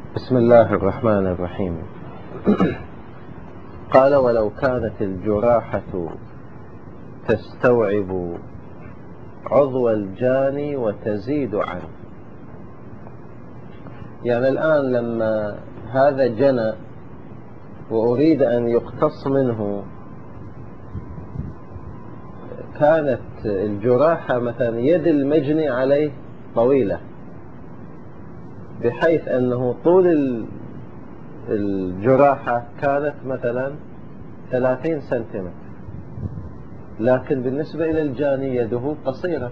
بسم الله الرحمن الرحيم. قال: ولو كانت الجراحة تستوعب عضو الجاني وتزيد عنه. يعني الآن لما هذا جنى وأريد أن يقتص منه، كانت الجراحة مثلا يد المجني عليه طويلة، بحيث أنه طول الجراحة كانت مثلا 30 سنتيمتر، لكن بالنسبة إلى الجاني يده قصيرة،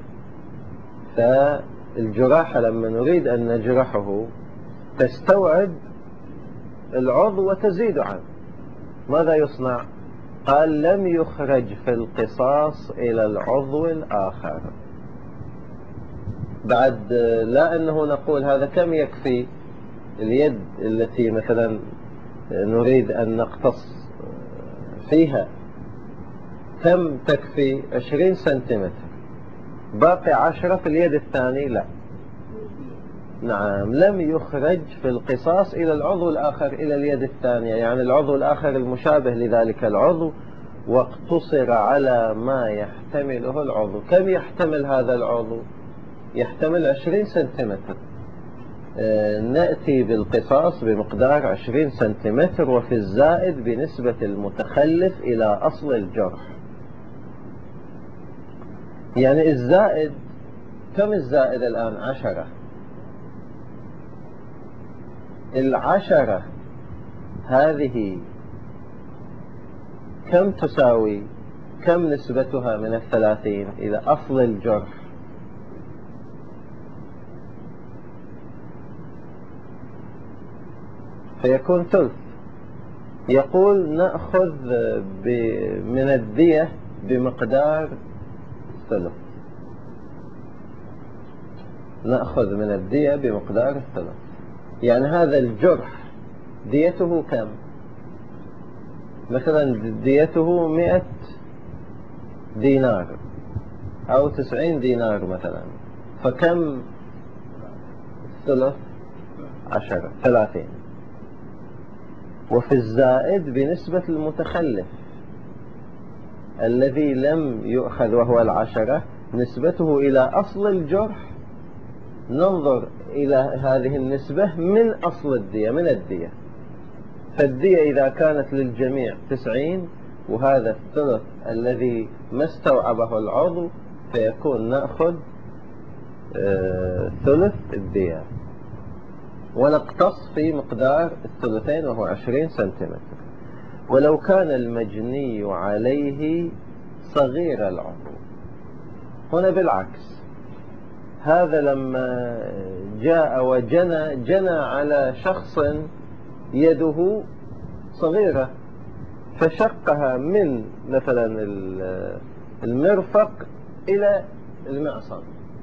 فالجراحة لما نريد أن نجرحه تستوعب العضو وتزيد عنه. ماذا يصنع؟ قال: لم يخرج في القصاص إلى العضو الآخر. بعد لا أنه نقول هذا كم يكفي اليد التي مثلا نريد أن نقتص فيها، كم تكفي؟ 20 سنتيمتر، باقي 10 في اليد الثاني. لا، نعم، لم يخرج في القصاص إلى العضو الآخر، إلى اليد الثانية، يعني العضو الآخر المشابه لذلك العضو، واقتصر على ما يحتمله العضو. كم يحتمل هذا العضو؟ يحتمل 20 سنتيمتر. نأتي بالقصاص بمقدار 20 سنتيمتر، وفي الزائد بنسبة المتخلف إلى أصل الجرح. يعني الزائد، كم الزائد الآن؟ 10. 10 هذه كم تساوي؟ كم نسبتها من 30 إلى أصل الجرح؟ فيكون ثلث. يقول: نأخذ من الدية بمقدار الثلث. نأخذ من الدية بمقدار الثلث. يعني هذا الجرح ديته كم؟ مثلا ديته 100 دينار أو 90 دينار مثلا، فكم الثلث؟ 10، 30. وفي الزائد بنسبة المتخلف الذي لم يؤخذ وهو 10، نسبته إلى أصل الجرح. ننظر إلى هذه النسبة من أصل الدية، من الدية. فالدية إذا كانت للجميع 90، وهذا الثلث الذي ما استوعبه العضو، فيكون نأخذ ثلث الدية ونقتص في مقدار الثلثين وهو 20 سنتيمتر. ولو كان المجني عليه صغير العضو، هنا بالعكس، هذا لما جاء جنى على شخص يده صغيرة، فشقها من مثلا المرفق إلى المعصم،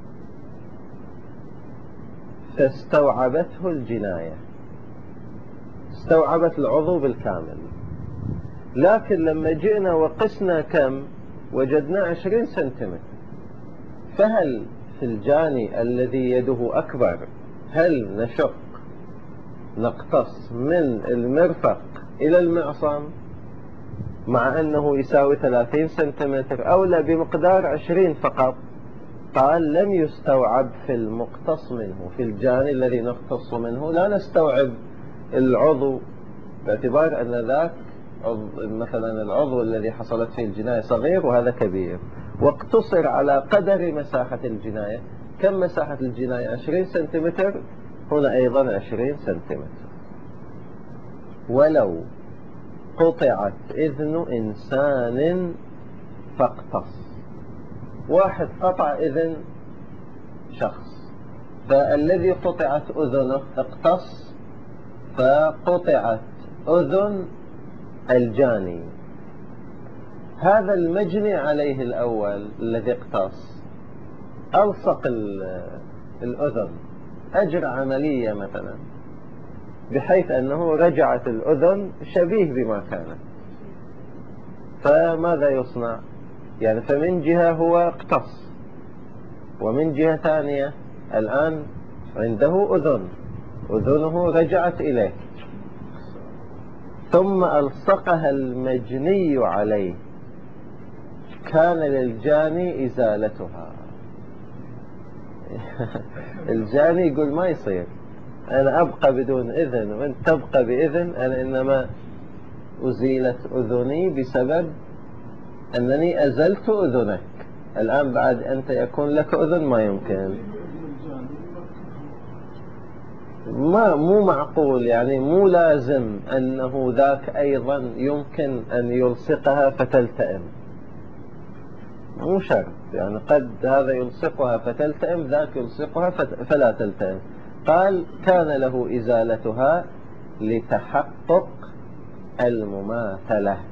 فاستوعبته الجناية، استوعبت العضو بالكامل. لكن لما جئنا وقسنا كم، وجدنا 20 سنتيمتر. فهل في الجاني الذي يده أكبر هل نشق نقتص من المرفق إلى المعصم مع أنه يساوي 30 سنتيمتر، أو لا بمقدار 20 فقط؟ قال: لم يستوعب في المقتص منه، في الجاني الذي نقتص منه لا نستوعب العضو، باعتبار أن ذاك مثلا العضو الذي حصلت فيه الجناية صغير وهذا كبير، واقتصر على قدر مساحة الجناية. كم مساحة الجناية؟ 20 سنتيمتر، هنا أيضا 20 سنتيمتر. ولو قطعت إذن إنسان فاقتص، واحد قطع إذن شخص، فالذي قطعت أذنه اقتص، فقطعت أذن الجاني. هذا المجني عليه الأول الذي اقتص ألصق الأذن، أجرى عملية مثلا بحيث أنه رجعت الأذن شبيه بما كانت، فماذا يصنع؟ يعني فمن جهة هو اقتص، ومن جهة ثانية الآن عنده أذن، أذنه رجعت إليه، ثم ألصقها المجني عليه، كان للجاني إزالتها. الجاني يقول ما يصير، أنا أبقى بدون إذن وأنت تبقى بإذن، أنا إنما أزيلت أذني بسبب أنني أزلت أذنك، الآن بعد أنت يكون لك أذن ما يمكن. مو معقول، يعني مو لازم أنه ذاك أيضا يمكن أن يلصقها فتلتئم، مو شرط، يعني قد هذا يلصقها فتلتئم، ذاك يلصقها فلا تلتئم. قال كان له إزالتها لتحقق المماثلة.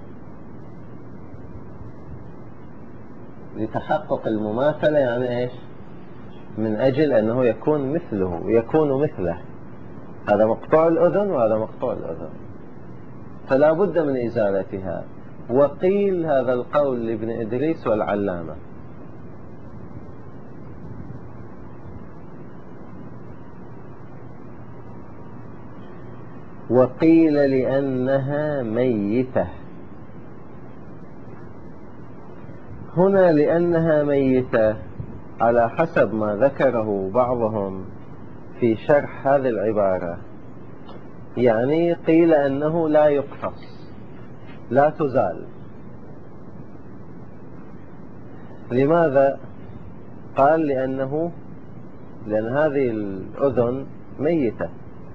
لتحقق المماثلة يعني إيش؟ من أجل أنه يكون مثله، يكون مثله، هذا مقطوع الأذن وهذا مقطوع الأذن، فلا بد من إزالتها. وقيل هذا القول لابن إدريس والعلامة. وقيل لأنها ميتة. هنا لأنها ميتة على حسب ما ذكره بعضهم في شرح هذه العبارة، يعني قيل أنه لا يقتص، لا تزال. لماذا؟ قال لأن هذه الأذن ميتة،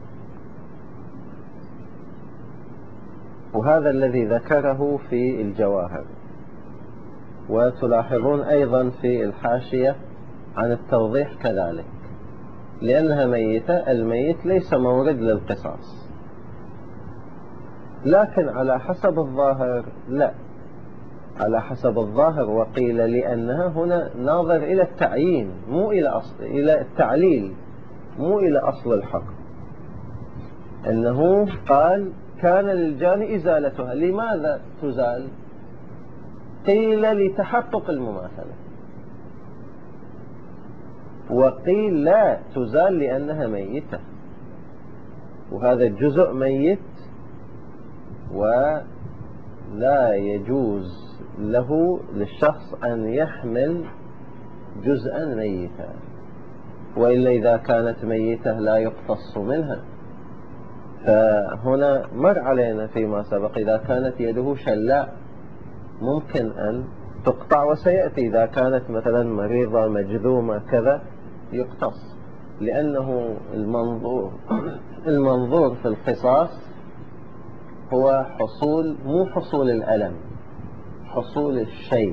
وهذا الذي ذكره في الجواهر، وتلاحظون أيضا في الحاشية عن التوضيح كذلك، لأنها ميتة، الميت ليس مورد للقصاص. لكن على حسب الظاهر لا، على حسب الظاهر وقيل لأنها هنا ناظر إلى التعيين، مو إلى التعليل، مو إلى أصل الحكم. أنه قال كان للجاني إزالتها، لماذا تزال؟ قيل لتحقق المماثلة، وقيل لا تزال لأنها ميتة، وهذا الجزء ميت ولا يجوز له للشخص أن يحمل جزءا ميتا، وإلا إذا كانت ميتة لا يقتص منها. فهنا مر علينا فيما سبق إذا كانت يده شلاء ممكن أن تقطع، وسيأتي إذا كانت مثلا مريضة مجذومة كذا يقتص، لأنه المنظور في القصاص هو مو حصول الألم، حصول الشيء.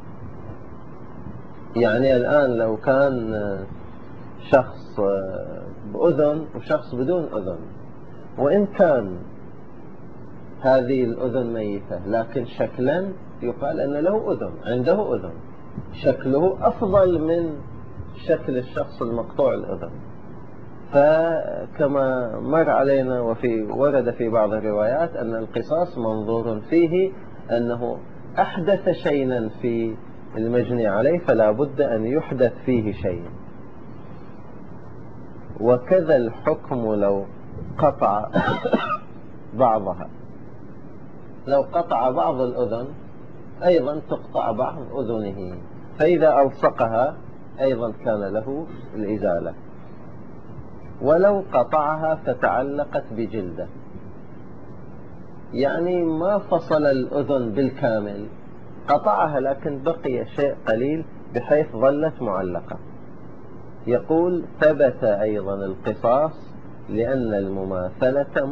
يعني الآن لو كان شخص بأذن وشخص بدون أذن، وإن كان هذه الأذن ميتة لكن شكلا يقال أن له أذن، عنده أذن، شكله أفضل من شكل الشخص المقطوع الأذن. فكما مر علينا ورد في بعض الروايات أن القصاص منظور فيه أنه أحدث شيئا في المجني عليه، فلا بد أن يحدث فيه شيء. وكذا الحكم لو قطع بعضها، لو قطع بعض الأذن أيضا تقطع بعض أذنه، فإذا ألصقها أيضا كان له الإزالة. ولو قطعها فتعلقت بجلده، يعني ما فصل الأذن بالكامل، قطعها لكن بقي شيء قليل بحيث ظلت معلقة، يقول ثبت أيضا القصاص، لأن المماثلة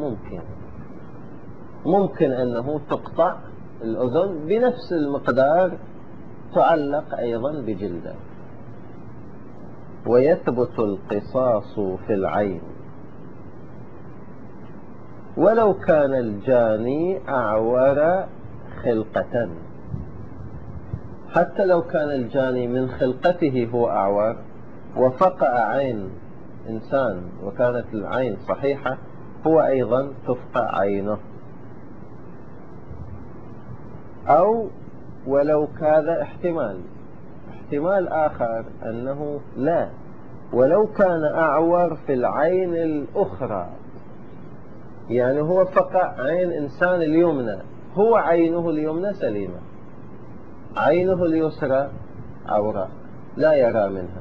ممكن أنه تقطع الأذن بنفس المقدار، تعلق أيضا بجلده. ويثبت القصاص في العين ولو كان الجاني أعور خلقة، حتى لو كان الجاني من خلقته هو أعور وفقع عين إنسان وكانت العين صحيحة، هو أيضا تفقع عينه. أو ولو كان احتمال آخر أنه لا، ولو كان أعور في العين الأخرى، يعني هو فقع عين إنسان اليمنى، هو عينه اليمنى سليمة، عينه اليسرى عوراء لا يرى منها،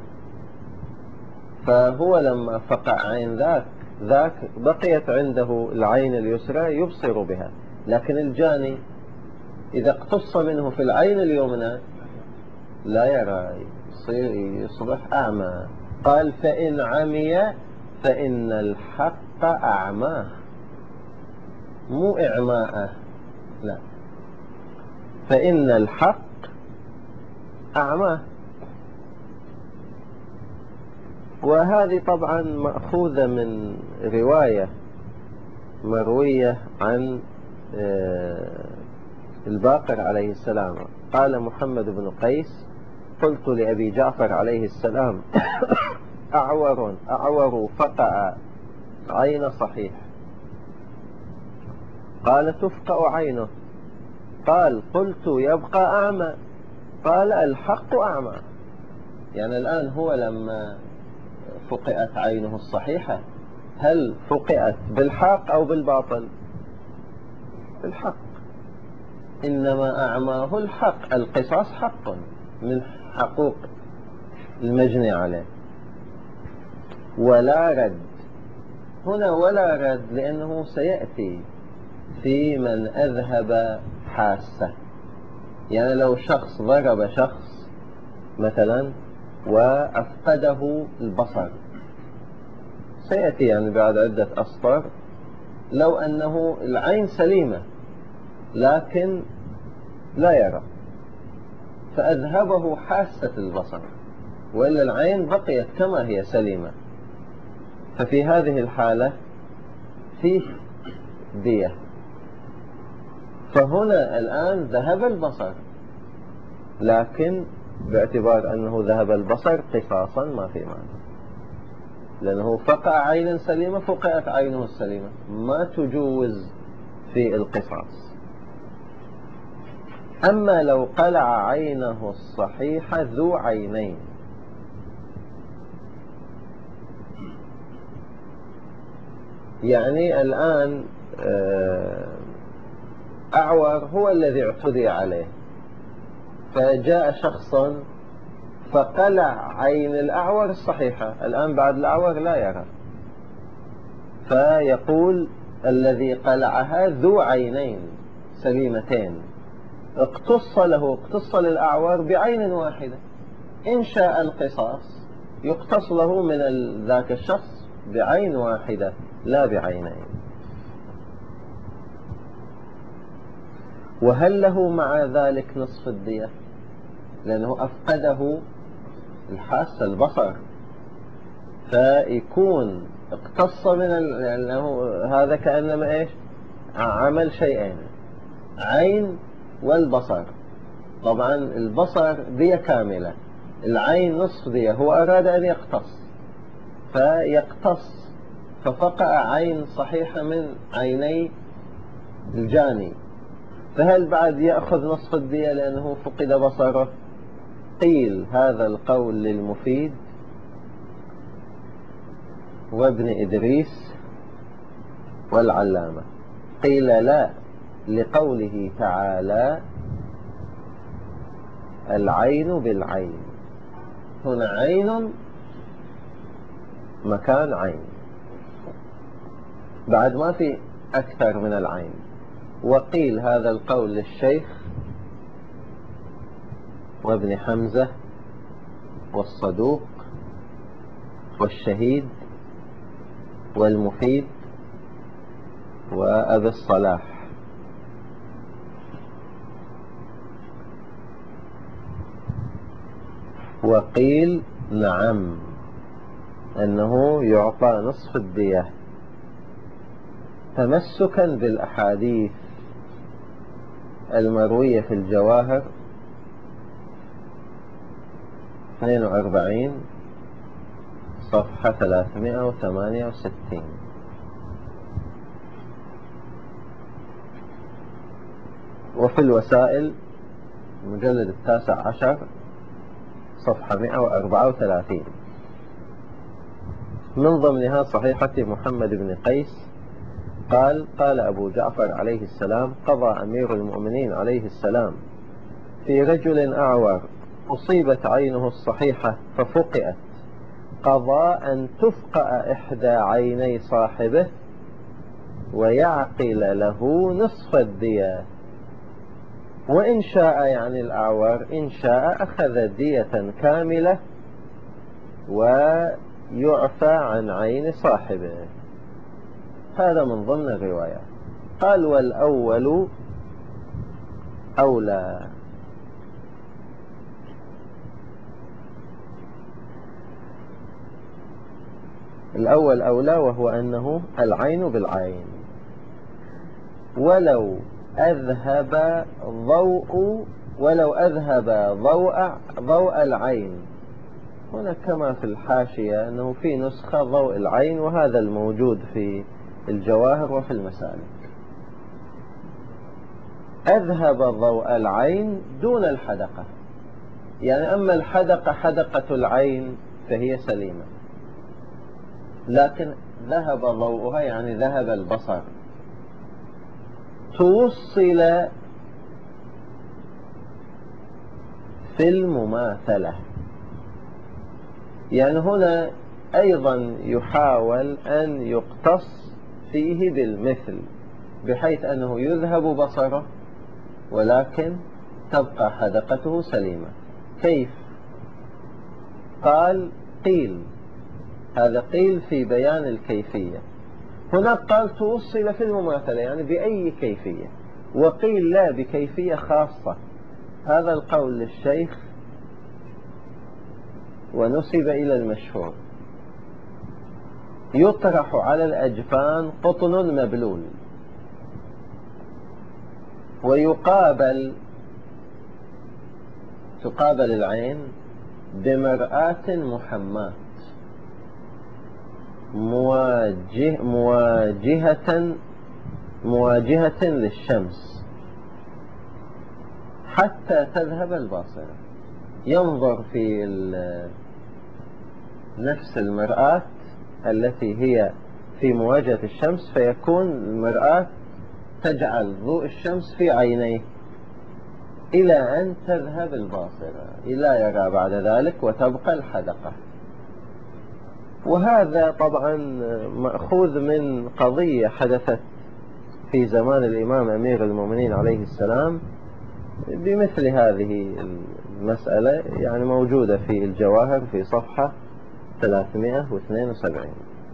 فهو لما فقع عين ذاك بقيت عنده العين اليسرى يبصر بها، لكن الجاني إذا اقتص منه في العين اليمنى لا يرى، يصبح أعمى. قال فإن عمي فإن الحق أعماه، مو إعماءه، لا، فإن الحق أعماه. وهذه طبعا مأخوذة من رواية مروية عن الباقر عليه السلام. قال محمد بن قيس: قلت لأبي جعفر عليه السلام: أعور فقع عين صحيح. قال: تفقع عينه. قال: قلت: يبقى أعمى. قال: الحق أعمى. يعني الآن هو لما فقئت عينه الصحيحة، هل فقئت بالحق أو بالباطل؟ بالحق، إنما أعماه الحق، القصاص حق من حقوق المجني عليه، ولا رد هنا، ولا رد، لأنه سيأتي في من أذهب حاسة. يعني لو شخص ضرب شخص مثلا وأفقده البصر، سيأتي يعني بعد عدة أسطر، لو أنه العين سليمة لكن لا يرى، فأذهبه حاسة البصر، وإلا العين بقيت كما هي سليمة، ففي هذه الحالة فيه دية. فهنا الآن ذهب البصر، لكن باعتبار أنه ذهب البصر قصاصا ما في معنى، لأنه فقع عينا سليمة، فقعت عينه السليمة، ما تجوز في القصاص. أما لو قلع عينه الصحيحة ذو عينين، يعني الآن أعور هو الذي اعتدي عليه، فجاء شخص فقلع عين الأعور الصحيحة، الآن بعد الأعور لا يرى، فيقول الذي قلعها ذو عينين سليمتين، اقتص للأعور بعين واحدة، إن شاء القصاص يقتص له من ذاك الشخص بعين واحدة لا بعينين. وهل له مع ذلك نصف الدية؟ لأنه أفقده الحاسة البصر، فيكون اقتص من لأنه هذا كأنما إيش؟ عمل شيئين، عين والبصر. طبعا البصر دية كاملة، العين نصف دية، هو أراد أن يقتص فيقتص، ففقع عين صحيحة من عيني الجاني، فهل بعد يأخذ نصف الدية لأنه فقد بصره؟ قيل هذا القول للمفيد وابن إدريس والعلامة، قيل لا، لقوله تعالى: العين بالعين، هنا عين مكان عين، بعد ما في أكثر من العين. وقيل هذا القول للشيخ وابن حمزة والصدوق والشهيد والمفيد وأبي الصلاح. وقيل نعم، أنه يعطى نصف الدية تمسكا بالأحاديث المروية في الجواهر 42 صفحة 368، وفي الوسائل المجلد 19 صفحة 134. من ضمنها صحيحة محمد بن قيس قال أبو جعفر عليه السلام: قضى أمير المؤمنين عليه السلام في رجل أعور أصيبت عينه الصحيحة ففقئت، قضى أن تفقأ إحدى عيني صاحبه ويعقل له نصف الدية، وإن شاء يعني الأعور إن شاء أخذ دية كاملة ويعفى عن عين صاحبه. هذا من ضمن الروايات. قال: والأول أولى. الأول أولى، وهو أنه العين بالعين، ولو أذهب ضوء العين. هنا كما في الحاشية أنه في نسخة ضوء العين، وهذا الموجود في الجواهر وفي المسالك. أذهب ضوء العين دون الحدقة، يعني أما الحدقة حدقة العين فهي سليمة، لكن ذهب ضوءها يعني ذهب البصر. توصل في المماثلة، يعني هنا أيضا يحاول أن يقتص فيه بالمثل، بحيث أنه يذهب بصره ولكن تبقى حدقته سليمة. كيف؟ قيل هذا قيل في بيان الكيفية. هناك قال توصل في المماثلة يعني بأي كيفية، وقيل لا، بكيفية خاصة. هذا القول للشيخ ونسب إلى المشهور. يطرح على الأجفان قطن مبلول، تقابل العين بمرآة محماة مواجهة للشمس حتى تذهب الباصرة. ينظر في نفس المرآة التي هي في مواجهة الشمس، فيكون المرآة تجعل ضوء الشمس في عينيه إلى أن تذهب الباصرة، إلى يرى بعد ذلك وتبقى الحدقة. وهذا طبعا مأخوذ من قضية حدثت في زمان الإمام أمير المؤمنين عليه السلام بمثل هذه المسألة، يعني موجودة في الجواهر في صفحة 372.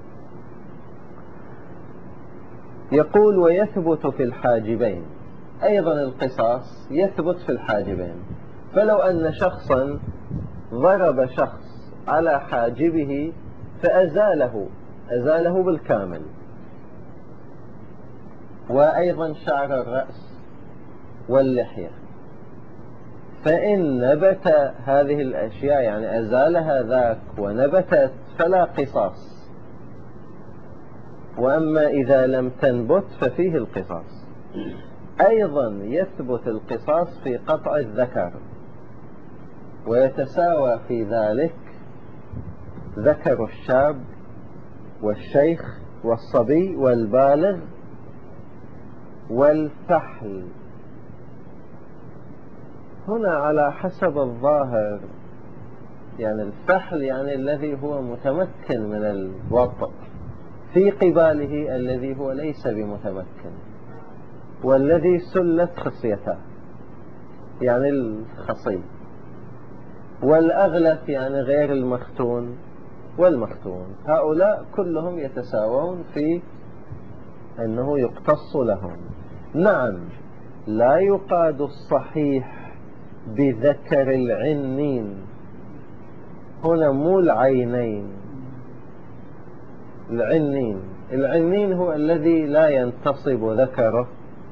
يقول: ويثبت في الحاجبين. أيضا القصاص يثبت في الحاجبين، فلو أن شخصا ضرب شخص على حاجبه فأزاله بالكامل، وأيضا شعر الرأس واللحية، فإن نبت هذه الأشياء يعني أزالها ذاك ونبتت فلا قصاص، وأما إذا لم تنبت ففيه القصاص. أيضا يثبت القصاص في قطع الذكر، ويتساوى في ذلك ذكر الشاب والشيخ والصبي والبالغ والفحل. هنا على حسب الظاهر يعني الفحل يعني الذي هو متمكن من الوطء في قباله الذي هو ليس بمتمكن، والذي سلت خصيته يعني الخصي، والأغلف يعني غير المختون والمختون. هؤلاء كلهم يتساوون في أنه يقتص لهم. نعم، لا يقاد الصحيح بذكر العنين، هنا مو العينين، العنين هو الذي لا ينتصب ذكره،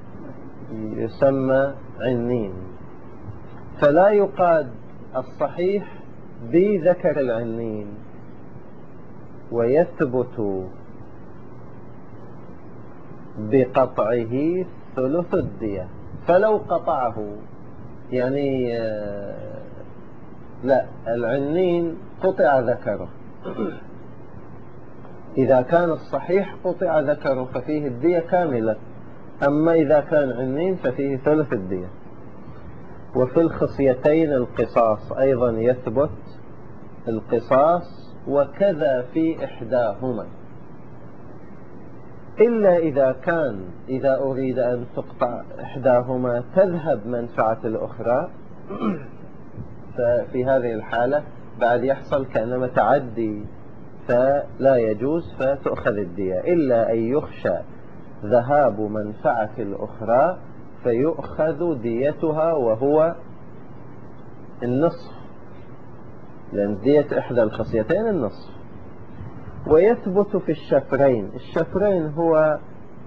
يسمى عنين. فلا يقاد الصحيح بذكر العنين، ويثبت بقطعه ثلث الدية. فلو قطعه يعني لا، العنين قطع ذكره إذا كان الصحيح قطع ذكره ففيه الدية كاملة، أما إذا كان عنين ففيه ثلث الدية. وفي الخصيتين القصاص أيضا يثبت القصاص، وكذا في إحداهما، إلا إذا أريد أن تقطع إحداهما تذهب منفعة الأخرى، ففي هذه الحالة بعد يحصل كأنما تعدي فلا يجوز فتؤخذ الدية، إلا أن يخشى ذهاب منفعة الأخرى فيؤخذ ديتها وهو النصف، لأن دية إحدى الخصيتين النصف. ويثبت في الشفرين. الشفرين هو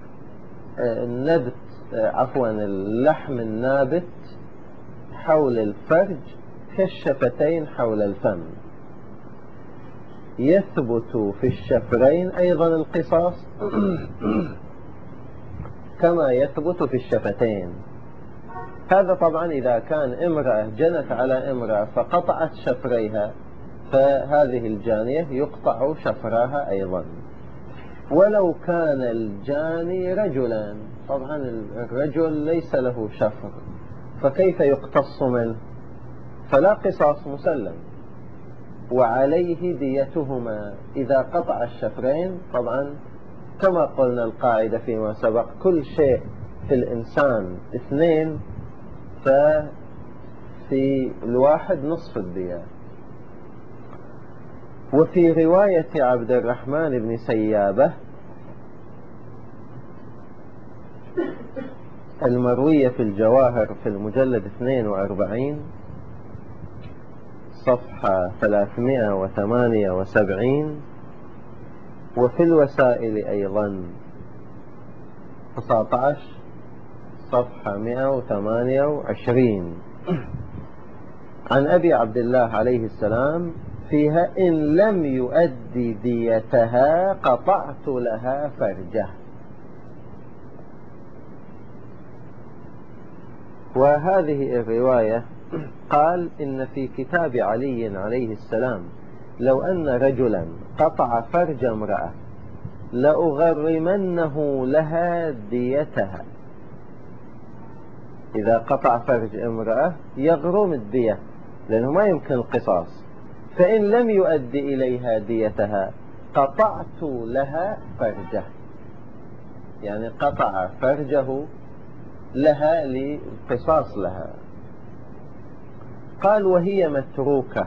اللحم النابت حول الفرج كالشفتين حول الفم. يثبت في الشفرين أيضا القصاص كما يثبت في الشفتين. هذا طبعا إذا كان امرأة جنت على امرأة فقطعت شفريها، فهذه الجانية يقطع شفراها أيضا. ولو كان الجاني رجلا، طبعا الرجل ليس له شفر، فكيف يقتص منه؟ فلا قصاص مسلم، وعليه ديتهما إذا قطع الشفرين. طبعا كما قلنا القاعدة فيما سبق، كل شيء في الإنسان 2، ففي الواحد نصف الدية. وفي رواية عبد الرحمن بن سيابة المروية في الجواهر في المجلد 42 صفحة 378، وفي الوسائل أيضا 19 صفحة 128، عن أبي عبد الله عليه السلام فيها: إن لم يؤدي ديتها قطعت لها فرجه. وهذه الرواية قال إن في كتاب علي عليه السلام: لو أن رجلا قطع فرج امرأة لأغرمنه لها ديتها. إذا قطع فرج امرأة يغرم الدية لأنه ما يمكن القصاص، فإن لم يؤدي إليها ديتها قطعت لها فرجه، يعني قطع فرجه لها للقصاص لها. قال: وهي متروكة.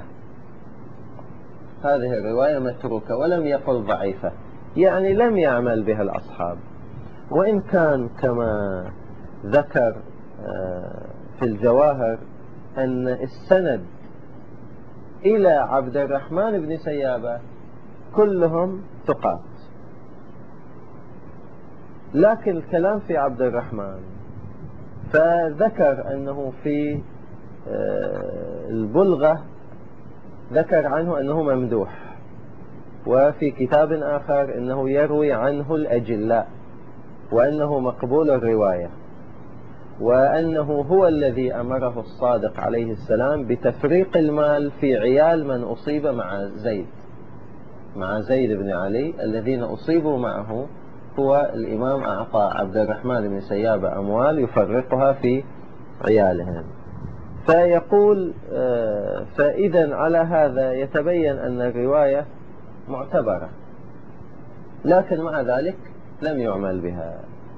هذه الرواية متروكة، ولم يقل ضعيفة، يعني لم يعمل بها الأصحاب. وإن كان كما ذكر في الجواهر أن السند إلى عبد الرحمن بن سيابة كلهم ثقات، لكن الكلام في عبد الرحمن، فذكر أنه في البلغة ذكر عنه أنه ممدوح، وفي كتاب آخر أنه يروي عنه الأجلاء، وأنه مقبول الرواية، وأنه هو الذي أمره الصادق عليه السلام بتفريق المال في عيال من أصيب مع زيد بن علي الذين أصيبوا معه. هو الإمام أعطى عبد الرحمن بن سيابة أموال يفرقها في عيالهم. فيقول فإذا على هذا يتبين أن الرواية معتبرة، لكن مع ذلك لم يعمل بها.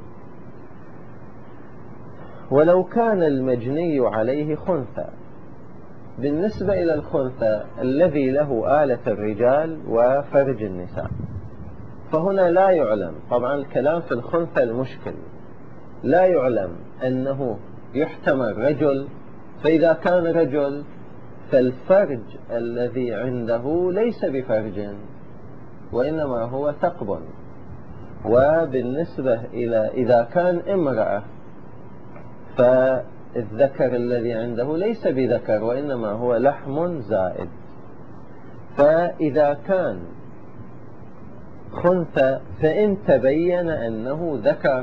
ولو كان المجني عليه خنثى، بالنسبة إلى الخنثى الذي له آلة الرجال وفرج النساء، فهنا لا يعلم، طبعا الكلام في الخنثى المشكل، لا يعلم أنه يحتمل رجل، فإذا كان رجل فالفرج الذي عنده ليس بفرج وإنما هو ثقب. وبالنسبة إلى إذا كان امرأة فالذكر الذي عنده ليس بذكر وإنما هو لحم زائد. فإذا كان خنثى فإن تبين أنه ذكر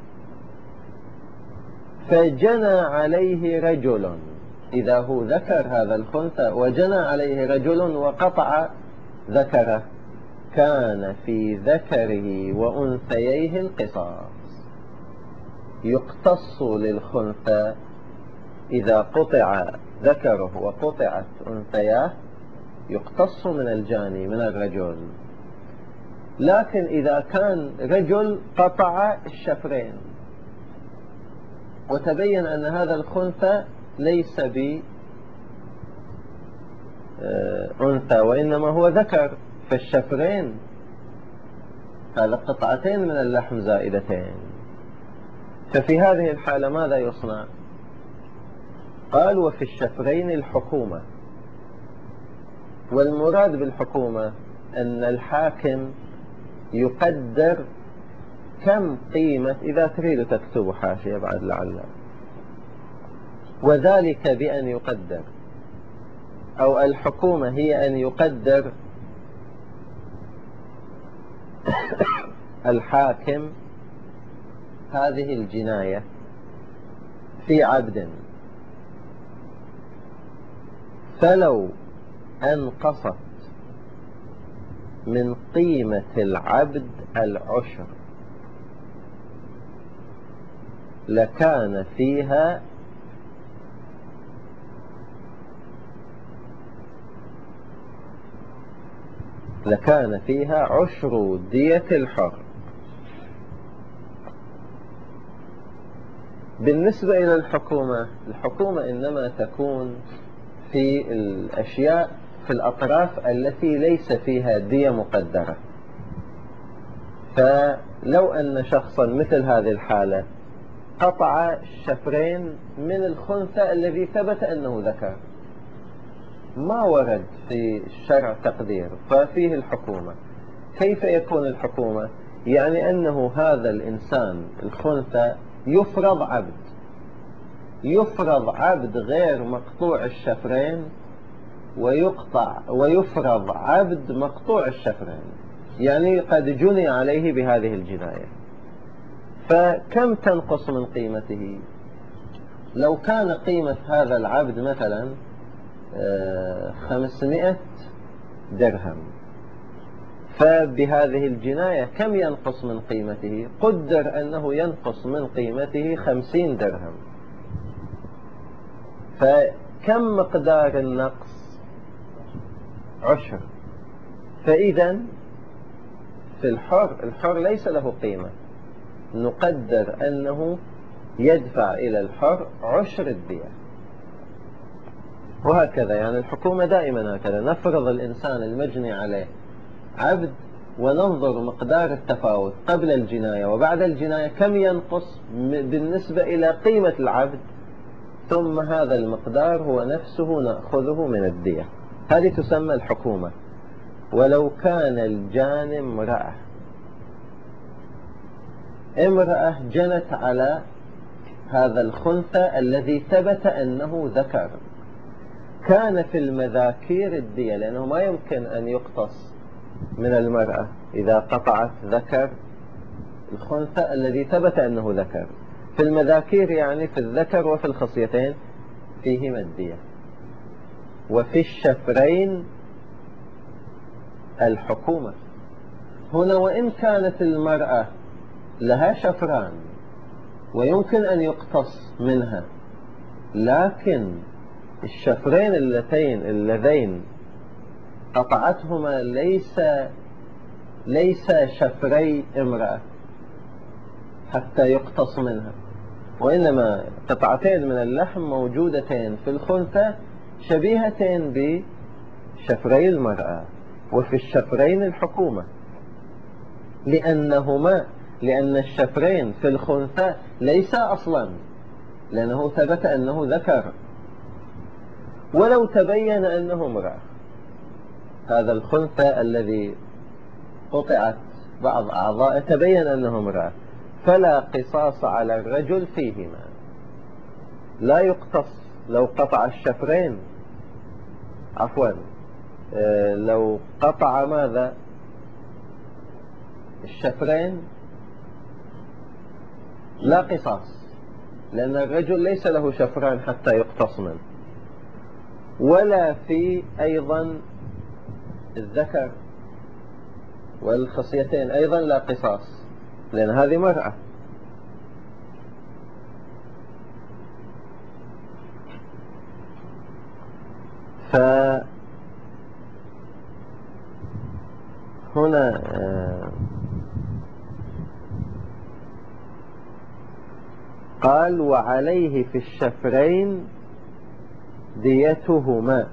فجنى عليه رجل، إذا هو ذكر هذا الخنثى وجنى عليه رجل وقطع ذكره، كان في ذكره وأنثييه القصاص. يقتص للخنثى إذا قطع ذكره وقطعت أنثياه، يقتص من الجاني من الرجل. لكن إذا كان رجل قطع الشفرين وتبين أن هذا الخنثى ليس بأنثى وإنما هو ذكر، فالشفرين هذا قطعتين من اللحم زائدتين، ففي هذه الحالة ماذا يصنع؟ قال وفي الشفرين الحكومة. والمراد بالحكومة أن الحاكم يقدر كم قيمة، إذا تريد تكتب حاشية بعد لعل، وذلك بأن يقدر، أو الحكومة هي أن يقدر الحاكم هذه الجناية في عبد، فلو أنقصت من قيمة العبد العشر لكان فيها عشر دية الحر. بالنسبة إلى الحكومة إنما تكون في الأشياء في الأطراف التي ليس فيها دية مقدرة. فلو أن شخصا مثل هذه الحالة قطع شفرين من الخنثى الذي ثبت أنه ذكر، ما ورد في الشرع تقدير، ففيه الحكومة. كيف يكون الحكومة؟ يعني أنه هذا الإنسان الخنثى يفرض عبد غير مقطوع الشفرين، ويفرض عبد مقطوع الشفرين، يعني قد جني عليه بهذه الجناية. فكم تنقص من قيمته؟ لو كان قيمة هذا العبد مثلا 500 درهم، فبهذه الجناية كم ينقص من قيمته؟ قدر أنه ينقص من قيمته 50 درهم. فكم مقدار النقص؟ عشر. فإذا في الحر ليس له قيمة، نقدر أنه يدفع إلى الحر عشر الدية. وهكذا يعني الحكومة دائما هكذا، نفرض الإنسان المجني عليه عبد وننظر مقدار التفاوت قبل الجناية وبعد الجناية كم ينقص بالنسبة إلى قيمة العبد، ثم هذا المقدار هو نفسه نأخذه من الدية. هذه تسمى الحكومة. ولو كان الجاني امرأة جنت على هذا الخنثى الذي ثبت أنه ذكر، كان في المذاكير الدية، لأنه ما يمكن أن يقتص من المرأة إذا قطعت ذكر الخنثى الذي ثبت أنه ذكر. في المذاكير يعني في الذكر وفي الخصيتين فيهما الدية. وفي الشفرين الحكومة. هنا وإن كانت المرأة لها شفران ويمكن أن يقتص منها، لكن الشفرين اللذين قطعتهما ليس شفري امرأة حتى يقتص منها، وإنما قطعتين من اللحم موجودتين في الخنثى شبيهتين بشفري المرأة. وفي الشفرين الحكومة، لأن الشفرين في الخنثى ليس أصلا، لأنه ثبت أنه ذكر. ولو تبين أنه امرأة، هذا الخنثى الذي قطعت بعض أعضاء تبين أنه امرأة، فلا قصاص على الرجل فيهما، لا يقتص. لو قطع الشفرين لو قطع ماذا؟ الشفرين لا قصاص، لأن الرجل ليس له شفران حتى يقتص منه. ولا في أيضا الذكر، والخصيتين أيضا لا قصاص، لأن هذه مرأة. فهنا قال وعليه في الشفرين ديتهما.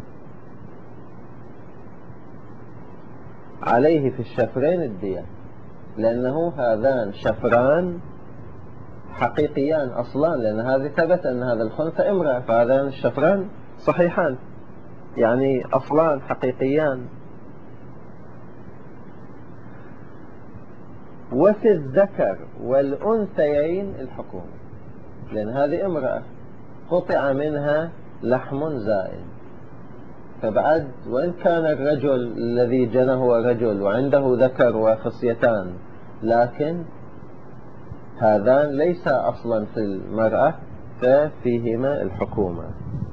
عليه في الشفرين الدية، لأنه هذان شفران حقيقيان أصلان، لأن هذا ثبت أن هذا الخنثى امرأة، فهذان الشفران صحيحان، يعني أصلان حقيقيان. وفي الذكر والأنثيين الحكومة، لأن هذه امرأة قطع منها لحم زائد، فبعد وإن كان الرجل الذي جنى هو رجل وعنده ذكر وخصيتان، لكن هذان ليس أصلا في المرأة، ففيهما الحكومة.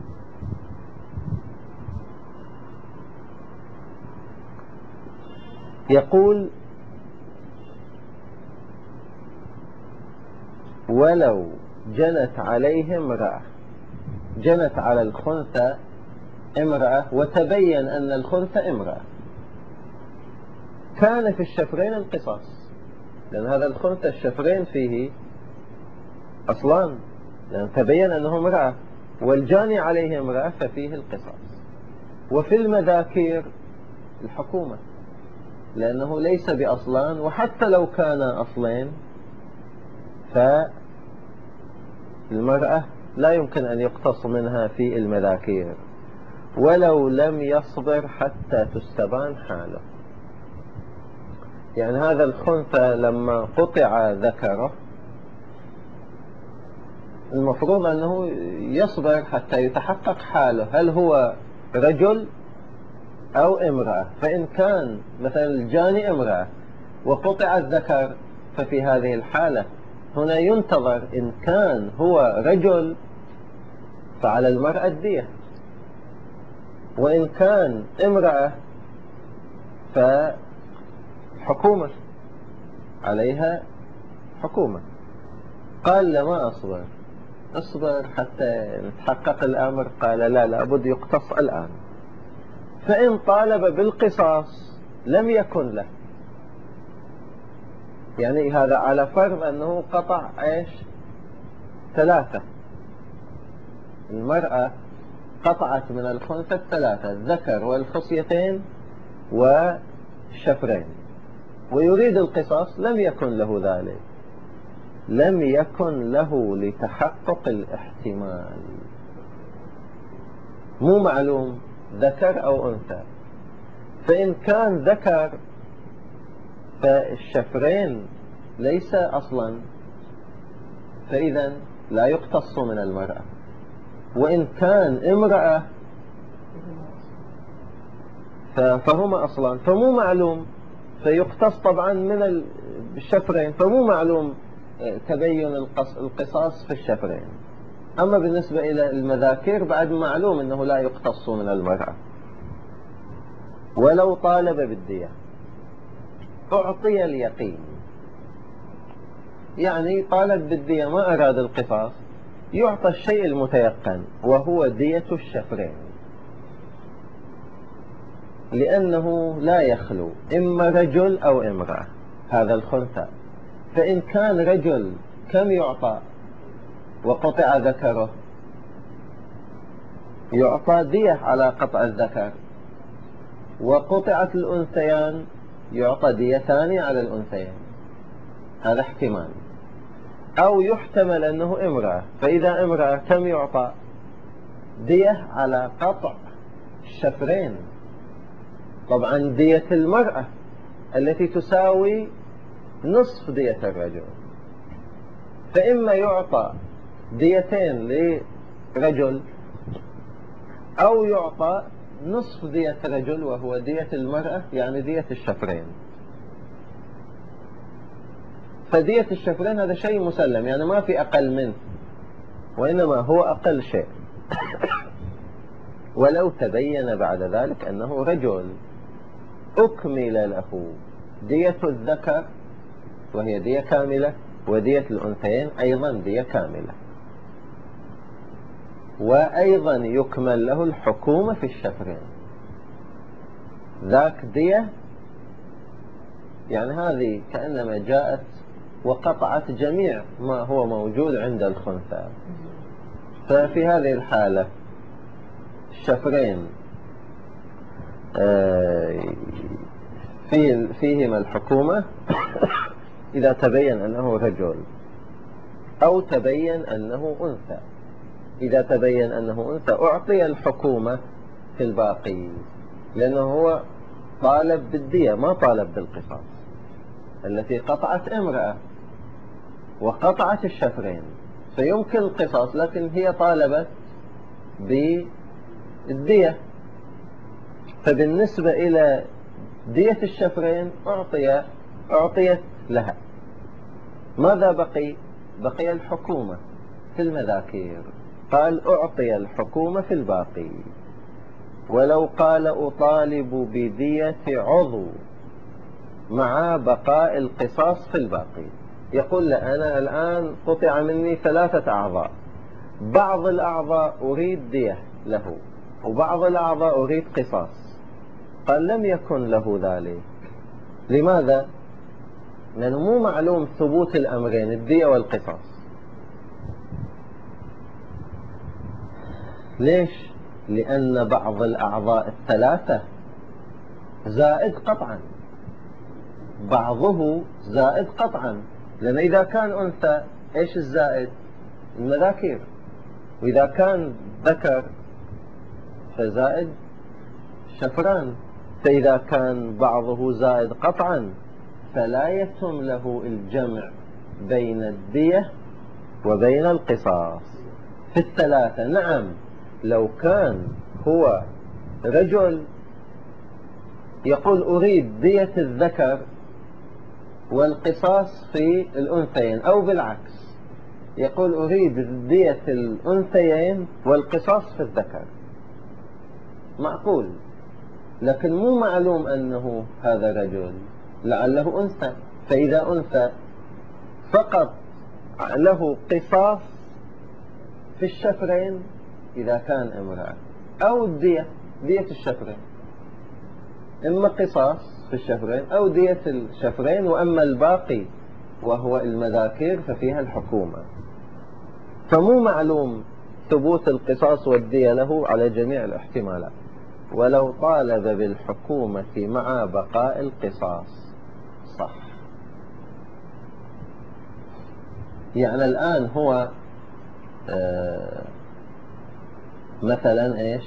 يقول ولو جنت عليه امرأة، جنت على الخنثى امرأة وتبين أن الخنثى امرأة، كان في الشفرين القصاص، لأن هذا الخنثى الشفرين فيه أصلان، لأن تبين أنه امرأة، والجاني عليه امرأة ففيه القصاص. وفي المذاكير الحكومة، لأنه ليس بأصلان، وحتى لو كان أصلين فالمرأة لا يمكن أن يقتص منها في المذاكير، ولو لم يصبر حتى تستبان حاله. يعني هذا الخنثى لما قطع ذكره المفروض أنه يصبر حتى يتحقق حاله، هل هو رجل أو امرأة. فإن كان مثلا الجاني امرأة وقطع الذكر، ففي هذه الحالة هنا ينتظر إن كان هو رجل فعلى المرأة الدية، وإن كان امرأة فحكومة، عليها حكومة. قال لما اصبر حتى نتحقق الأمر، قال لا، لابد يقتص الآن. فإن طالب بالقصاص لم يكن له، يعني هذا على فرض أنه قطع ايش؟ 3. المرأة قطعت من الخنثى 3، الذكر والخصيتين والشفرين، ويريد القصاص، لم يكن له ذلك، لم يكن له لتحقق الاحتمال، مو معلوم ذكر أو أنثى. فإن كان ذكر فالشفرين ليس أصلا، فإذا لا يقتص من المرأة. وإن كان امرأة فهما أصلا، فمو معلوم، فيقتص طبعا من الشفرين، فمو معلوم تبين القصاص في الشفرين. أما بالنسبة إلى المذاكير بعد معلوم أنه لا يقتص من المرأة. ولو طالب بالدية أعطي اليقين، يعني طالب بالدية ما أراد القصاص، يعطى الشيء المتيقن وهو دية الشفرين، لأنه لا يخلو إما رجل أو امرأة هذا الخنثى. فإن كان رجل كم يعطى وقطع ذكره؟ يعطى دية على قطع الذكر، وقطعت الأنثيان يعطى دية ثانية على الأنثيين. هذا احتمال. أو يحتمل أنه امرأة، فإذا امرأة كم يعطى؟ دية على قطع الشفرين، طبعا دية المرأة التي تساوي نصف دية الرجل. فإما يعطى ديتين لرجل، أو يعطى نصف دية رجل وهو دية المرأة، يعني دية الشفرين. فدية الشفرين هذا شيء مسلم، يعني ما في أقل منه، وإنما هو أقل شيء. ولو تبين بعد ذلك أنه رجل أكمل له دية الذكر وهي دية كاملة، ودية الأنثيين أيضا دية كاملة، وأيضا يكمل له الحكومة في الشفرين. ذاك دية يعني هذه كأنما جاءت وقطعت جميع ما هو موجود عند الخنثى. ففي هذه الحالة الشفرين فيهما الحكومة إذا تبين أنه رجل أو تبين أنه أنثى. إذا تبين أنه أنثى أعطي الحكومة في الباقي، لأنه هو طالب بالدية ما طالب بالقصاص. التي قطعت امرأة وقطعت الشفرين فيمكن القصاص، لكن هي طالبت بالدية، فبالنسبة إلى دية الشفرين أعطيت لها. ماذا بقي؟ بقي الحكومة في المذاكير. قال أعطي الحكومة في الباقي. ولو قال أطالب بدية عضو مع بقاء القصاص في الباقي، يقول لا أنا الآن قطع مني 3 أعضاء، بعض الأعضاء أريد دية له وبعض الأعضاء أريد قصاص. قال لم يكن له ذلك. لماذا؟ لأنه مو معلوم ثبوت الأمرين الدية والقصاص. ليش؟ لأن بعض الأعضاء 3 زائد قطعا، بعضه زائد قطعا، لأن إذا كان أنثى إيش الزائد؟ المذاكير، وإذا كان ذكر فزائد شفران. فإذا كان بعضه زائد قطعا فلا يتم له الجمع بين الدية وبين القصاص في 3. نعم لو كان هو رجل يقول أريد دية الذكر والقصاص في الأنثيين، أو بالعكس يقول أريد دية الأنثيين والقصاص في الذكر، معقول. لكن مو معلوم أنه هذا رجل، لعله أنثى. فإذا أنثى فقط له قصاص في الشفرين إذا كان امرأة، أو دية الشفرين، إما قصاص في الشفرين أو دية الشفرين، وأما الباقي وهو المذاكير ففيها الحكومة. فمو معلوم ثبوت القصاص والدية له على جميع الاحتمالات. ولو طالب بالحكومة مع بقاء القصاص صح. يعني الآن هو مثلا إيش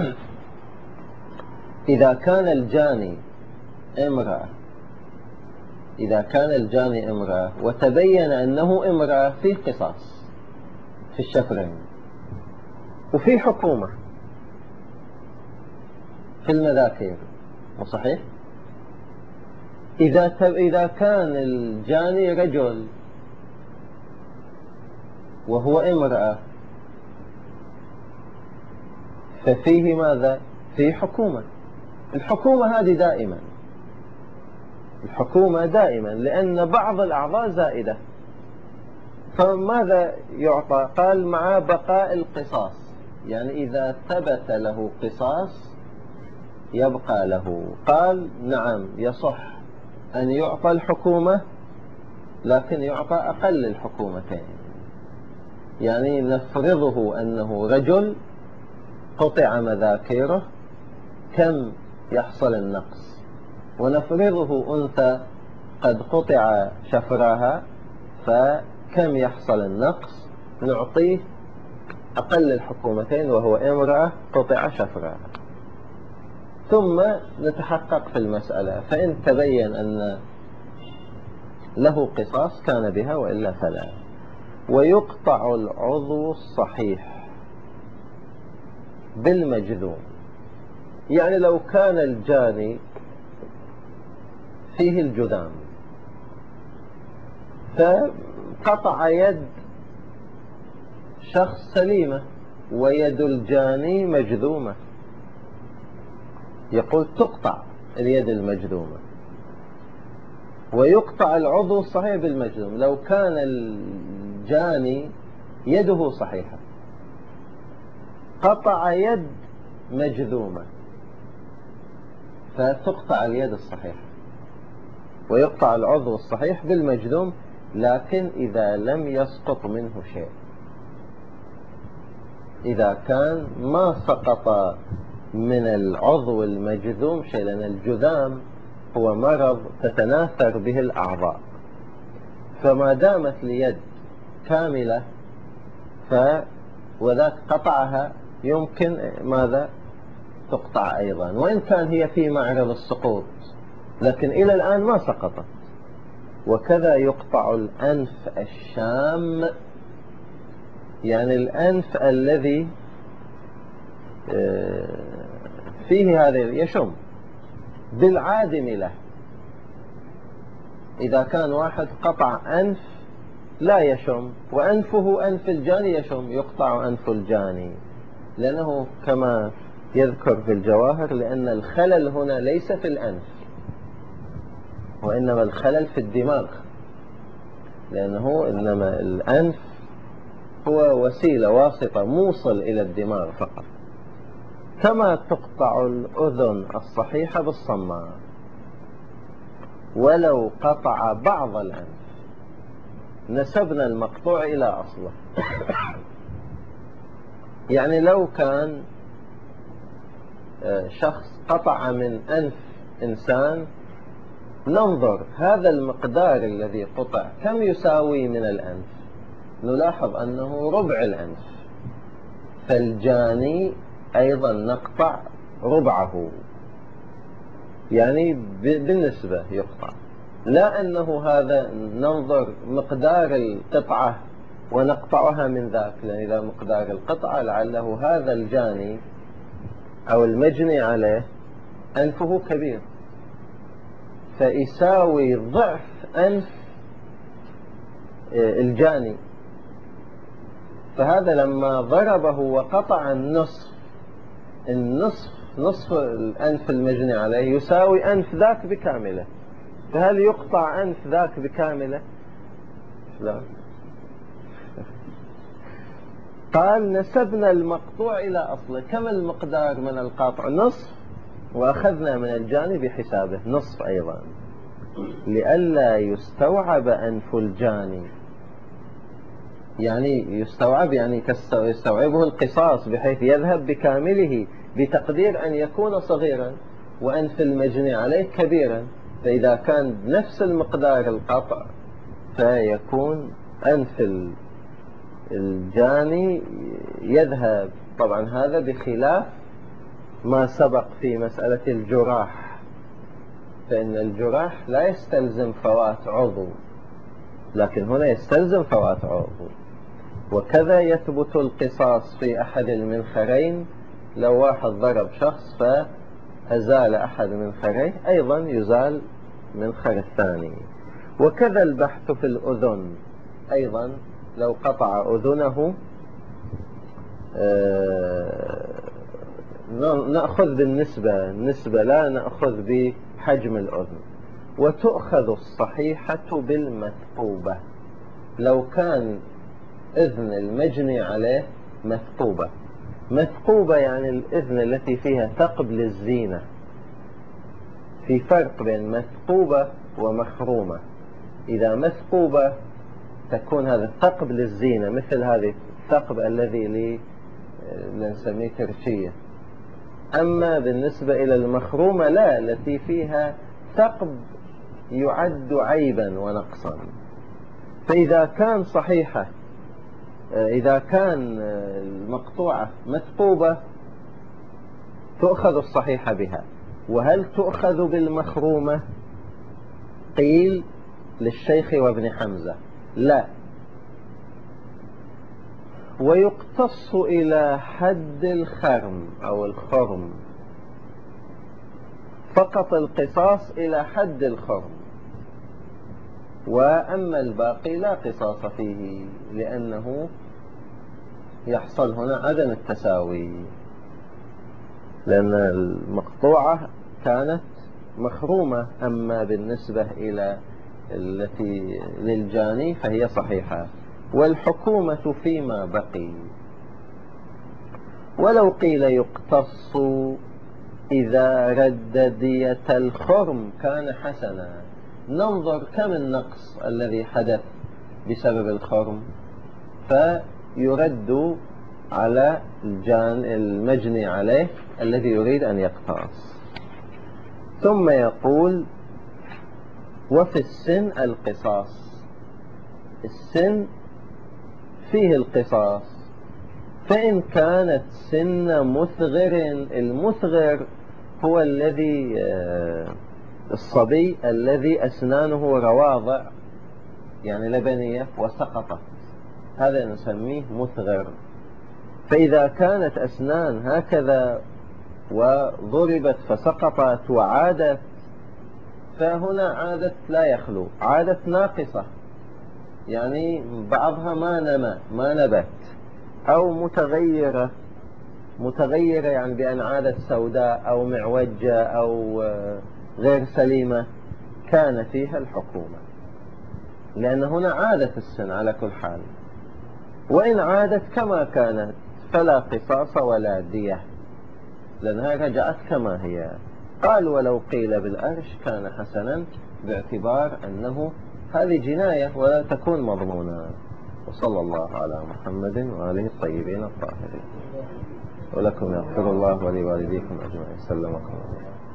إذا كان الجاني امرأة وتبين أنه امرأة في قصاص في الشفرين وفي حكومة في المذاكير، صحيح؟ إذا كان الجاني رجل وهو امرأة ففيه ماذا؟ فيه حكومة. الحكومة هذه دائما لأن بعض الأعضاء زائدة. فماذا يعطى؟ قال مع بقاء القصاص، يعني إذا ثبت له قصاص يبقى له. قال نعم يصح أن يعطى الحكومة، لكن يعطى أقل الحكومتين. يعني نفرضه أنه رجل قطع مذاكيره، كم يحصل النقص؟ ونفرضه أنثى قد قطع شفراها، فكم يحصل النقص؟ نعطيه أقل الحكومتين وهو امرأة قطع شفراها، ثم نتحقق في المسألة. فإن تبين أن له قصاص كان بها، وإلا فلا. ويقطع العضو الصحيح بالمجذوم. يعني لو كان الجاني فيه الجذام فقطع يد شخص سليمة ويد الجاني مجذومة، يقول تقطع اليد المجذومة. ويقطع العضو الصحيح بالمجذوم. لو كان الجاني يده صحيحة قطع يد مجذومة فتقطع اليد الصحيحة ويقطع العضو الصحيح بالمجذوم، لكن إذا لم يسقط منه شيء. إذا كان ما سقط من العضو المجذوم شيء، لأن الجذام هو مرض تتناثر به الأعضاء، فما دامت اليد كاملة وذاك قطعها يمكن ماذا تقطع أيضا، وإن كان هي في معرض السقوط، لكن إلى الآن ما سقطت. وكذا يقطع الأنف الشام، يعني الأنف الذي فيه هذا يشم بالعادم له. إذا كان واحد قطع أنف لا يشم وأنفه أنف الجاني يشم، يقطع أنف الجاني، لأنه كما يذكر في الجواهر لأن الخلل هنا ليس في الأنف وإنما الخلل في الدماغ، لأنه إنما الأنف هو وسيلة واسطة موصل إلى الدماغ فقط. كما تقطع الأذن الصحيحة بالصماء ولو قطع بعض الأنف نسبنا المقطوع إلى أصله. يعني لو كان شخص قطع من أنف إنسان، ننظر هذا المقدار الذي قطع كم يساوي من الأنف، نلاحظ أنه ربع الأنف، فالجاني أيضا نقطع ربعه، يعني بالنسبة يقطع، لا أنه هذا ننظر مقدار القطعة ونقطعها من ذاك، لأن إذا مقدار القطعة لعله هذا الجاني أو المجني عليه أنفه كبير فيساوي ضعف أنف الجاني، فهذا لما ضربه وقطع نصف الأنف المجني عليه يساوي أنف ذاك بكامله، فهل يقطع أنف ذاك بكامله؟ لا. قال نسبنا المقطوع إلى أصله. كم المقدار من القاطع؟ نصف، وأخذنا من الجاني بحسابه نصف أيضا، لئلا يستوعب أنف الجاني، يعني يستوعب يعني يستوعبه القصاص بحيث يذهب بكامله بتقدير أن يكون صغيرا وأنف المجني عليه كبيرا، فإذا كان نفس المقدار القطع فيكون أنف الجاني يذهب. طبعا هذا بخلاف ما سبق في مسألة الجراح، فإن الجراح لا يستلزم فوات عضو، لكن هنا يستلزم فوات عضو. وكذا يثبت القصاص في أحد المنخرين، لو واحد ضرب شخص فأزال أحد منخريه أيضا يزال منخر الثاني. وكذا البحث في الأذن أيضا، لو قطع أذنه نأخذ بالنسبة لا نأخذ بحجم الأذن. وتؤخذ الصحيحة بالمثقوبة، لو كان إذن المجني عليه مثقوبة يعني الإذن التي فيها ثقب للزينة. في فرق بين مثقوبة ومخرومة. إذا مثقوبة تكون هذا ثقب للزينة، مثل هذه الثقب الذي نسميه ترشية. أما بالنسبة إلى المخرومة لا، التي فيها ثقب يعد عيبا ونقصا. فإذا كان صحيحة، إذا كان المقطوعة مثقوبة تؤخذ الصحيحة بها. وهل تؤخذ بالمخرومة؟ قيل للشيخ وابن حمزة لا، ويقتص إلى حد الخرم أو الخرم، فقط القصاص إلى حد الخرم، وأما الباقي لا قصاص فيه، لأنه يحصل هنا عدم التساوي، لأن المقطوعة كانت مخرومة. أما بالنسبة إلى التي للجاني فهي صحيحة، والحكومة فيما بقي. ولو قيل يقتص إذا رد دية الخرم كان حسنا، ننظر كم النقص الذي حدث بسبب الخرم فيرد على المجني عليه الذي يريد أن يقتص. ثم يقول وفي السن القصاص، السن فيه القصاص، فإن كانت سن مثغر، المثغر هو الذي الصبي الذي أسنانه رواضع يعني لبنية وسقطت، هذا نسميه مثغر. فإذا كانت أسنان هكذا وضربت فسقطت وعادت، فهنا عادت لا يخلو، عادت ناقصة يعني بعضها ما نبت، أو متغيرة يعني بأن عادت سوداء أو معوجة أو غير سليمة، كان فيها الحكومة، لأن هنا عادت السن على كل حال. وإن عادت كما كانت فلا قصاص ولا دية، لأنها رجعت كما هي. قال ولو قيل بالأرش كان حسنا، باعتبار أنه هذه جناية ولا تكون مضمونة. وصلى الله على محمد وآله الطيبين الطاهرين. ولكم يغفر الله ولوالديكم أجمعين. سلمكم الله.